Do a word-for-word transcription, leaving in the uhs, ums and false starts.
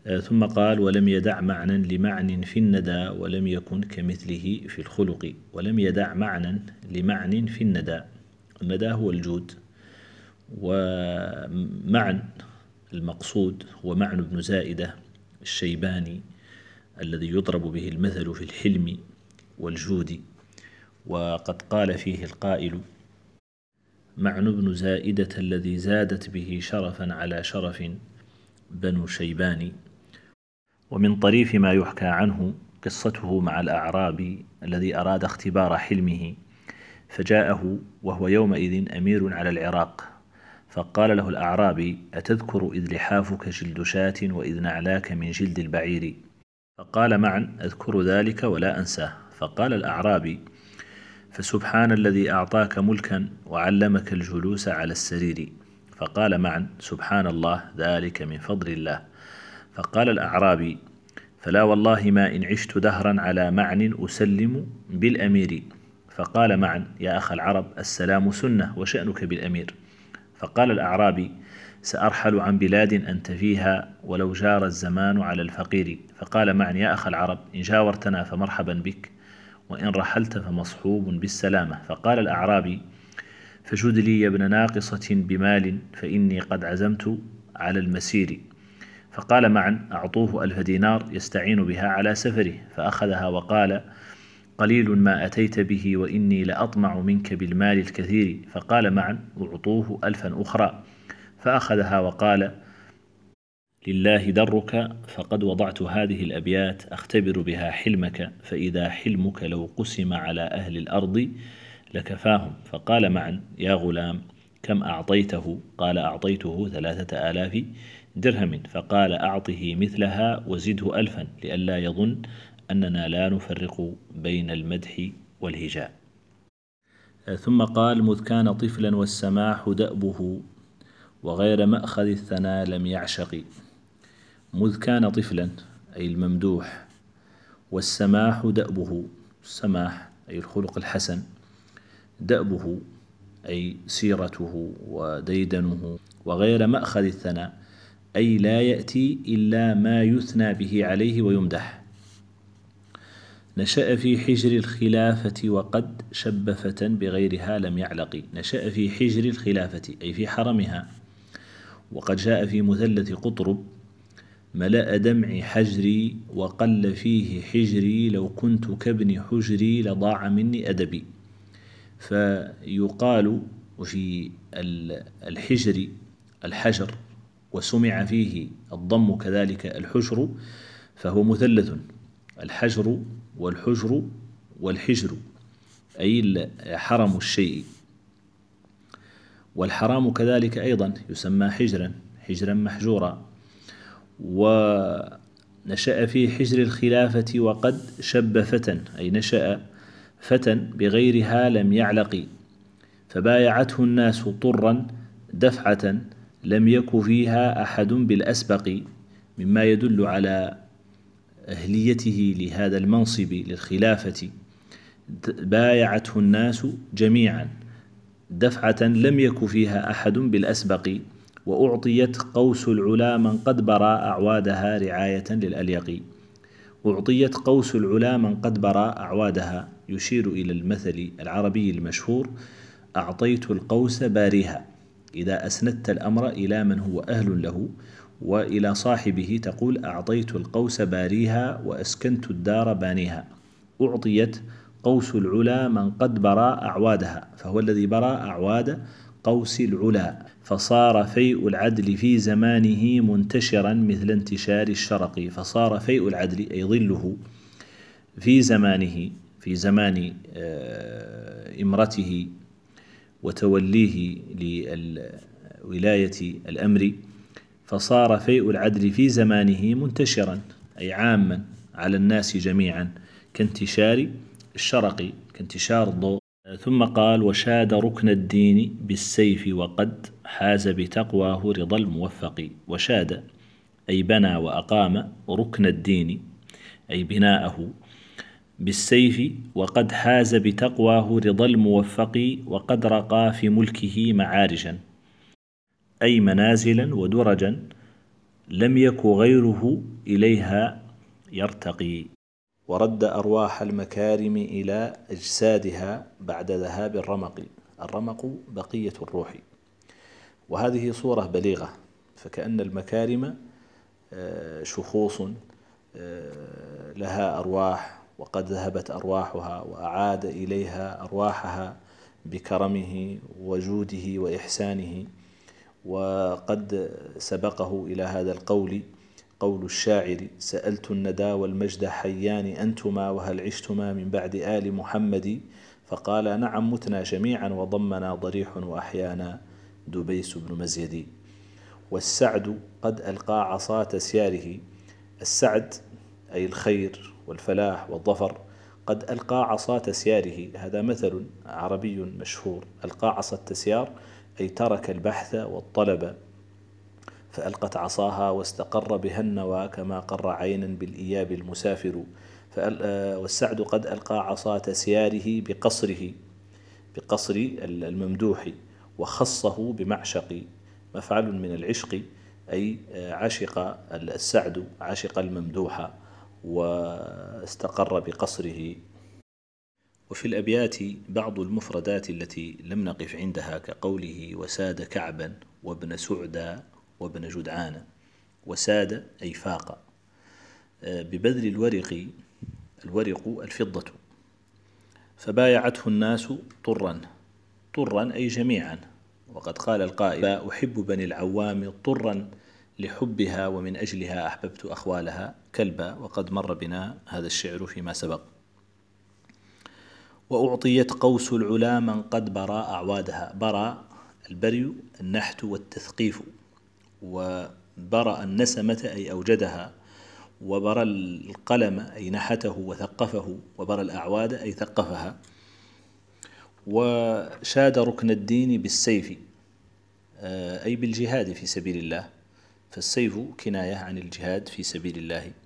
ثم قال: ولم يدع معنى لمعنى في الندى ولم يكن كمثله في الخلق. ولم يدع معنى لمعنى في الندى، الندى هو الجود، ومعنى المقصود هو معنى بن زائدة الشيباني الذي يضرب به المثل في الحلم والجود. وقد قال فيه القائل: معنى بن زائدة الذي زادت به شرفا على شرف بنو شيبان. ومن طريف ما يحكى عنه قصته مع الأعرابي الذي أراد اختبار حلمه، فجاءه وهو يومئذ أمير على العراق، فقال له الأعرابي: أتذكر إذ لحافك جلد شاة وإذ نعلاك من جلد البعير؟ فقال: معا أذكر ذلك ولا أنساه. فقال الأعرابي: فسبحان الذي أعطاك ملكا وعلمك الجلوس على السرير. فقال معا: سبحان الله، ذلك من فضل الله. فقال الأعرابي: فلا والله ما إن عشت دهرا على معن أسلم بالأمير. فقال معا: يا أخ العرب، السلام سنة وشأنك بالأمير. فقال الأعرابي: سأرحل عن بلاد أنت فيها ولو جار الزمان على الفقير. فقال معا: يا أخ العرب، إن جاورتنا فمرحبا بك، وإن رحلت فمصحوب بالسلامة. فقال الأعرابي: فجد لي يا ابن ناقصة بمال فإني قد عزمت على المسير. فقال معا: أعطوه ألف دينار يستعين بها على سفره. فأخذها وقال: قليل ما أتيت به وإني لأطمع منك بالمال الكثير. فقال معا: أعطوه ألفا أخرى. فأخذها وقال: لله درك، فقد وضعت هذه الأبيات أختبر بها حلمك، فإذا حلمك لو قسم على أهل الأرض لكفاهم. فقال معا: يا غلام، كم أعطيته؟ قال: أعطيته ثلاثة آلاف درهم. فقال: أعطه مثلها وزده ألفا لئلا يظن أننا لا نفرق بين المدح والهجاء. ثم قال: مذ كان طفلا والسماح دأبه وغير مأخذ الثنى لم يعشق. مذ كان طفلا أي الممدوح، والسماح دأبه، السماح أي الخلق الحسن، دأبه أي سيرته وديدنه، وغير مأخذ الثناء أي لا يأتي إلا ما يثنى به عليه ويمدح. نشأ في حجر الخلافة وقد شب فتى بغيرها لم يعلق. نشأ في حجر الخلافة أي في حرمها، وقد جاء في مثلث قطرب: ملأ دمع حجري وقل فيه حجري لو كنت كابن حجري لضاع مني أدبي. فيقال في الحجر الحجر، وسمع فيه الضم كذلك الحجر، فهو مثلث: الحجر والحجر والحجر أي حرم الشيء. والحرام كذلك أيضا يسمى حجرا، حجرا محجورا. ونشأ في حجر الخلافة وقد شب فتى أي نشأ فتى بغيرها لم يعلق. فبايعته الناس طرا دفعة لم يك فيها أحد بالأسبق، مما يدل على أهليته لهذا المنصب للخلافة. بايعته الناس جميعا دفعة لم يك فيها أحد بالأسبق. وأعطيت قوس العلا من قد برى أعوادها رعاية للأليق. أعطيت قوس العلا من قد برى أعوادها، يشير إلى المثل العربي المشهور: أعطيت القوس باريها. إذا أسندت الأمر إلى من هو أهل له وإلى صاحبه تقول: أعطيت القوس باريها وأسكنت الدار بانيها. أعطيت قوس العلا من قد برى أعوادها، فهو الذي برى أعواد قوس العلا. فصار فيء العدل في زمانه منتشرا مثل انتشار الشرق. فصار فيء العدل أي ظله في زمانه، في زمان إمرته وتوليه لولاية الأمر، فصار فيء العدل في زمانه منتشرا أي عاما على الناس جميعا كانتشار الشرق، كانتشار الضوء. ثم قال: وشاد ركن الدين بالسيف وقد حاز بتقواه رضا الموفق. وشاد أي بنى وأقام ركن الدين أي بناءه بالسيف، وقد حاز بتقواه رضا الموفق، وقد رقى في ملكه معارجا أي منازلا ودرجا لم يك غيره إليها يرتقي. ورد أرواح المكارم إلى أجسادها بعد ذهاب الرمق. الرمق بقية الروح. وهذه صورة بليغة، فكأن المكارم شخوص لها أرواح وقد ذهبت أرواحها وأعاد إليها أرواحها بكرمه وجوده وإحسانه. وقد سبقه إلى هذا القول قول الشاعر: سألت الندى والمجد حيان أنتما وهل عشتما من بعد آل محمد؟ فقال: نعم متنا جميعا وضمنا ضريح وأحيانا دبيس بن مزيد. والسعد قد ألقى عصا تسياره. السعد أي الخير والفلاح والظفر. قد ألقى عصا تسياره، هذا مثل عربي مشهور. ألقى عصا التسيار أي ترك البحث والطلب فألقت عصاها واستقر بها النوى كما قر عينا بالإياب المسافر. والسعد قد ألقى عصا تسياره بقصره، بقصر الممدوح، وخصه بمعشق، مفعل من العشق، أي عشق السعد عشق الممدوح واستقر بقصره. وفي الأبيات بعض المفردات التي لم نقف عندها كقوله: وساد كعبا وابن سعدا وابن جدعان. وساد أي فاق. ببذل الورق، الورق الفضة، فبايعته الناس طرا. طرا أي جميعا. وقد قال القائل: أحب بني العوام طرا لحبها ومن أجلها أحببت أخوالها كلبا. وقد مر بنا هذا الشعر فيما سبق. وأعطيت قوس العلا من قد برى أعوادها. برى البري النحت والتثقيف، وبرى النسمة أي أوجدها، وبرى القلم أي نحته وثقفه، وبرى الأعواد أي ثقفها. وشاد ركن الدين بالسيف أي بالجهاد في سبيل الله، فالسيف كناية عن الجهاد في سبيل الله.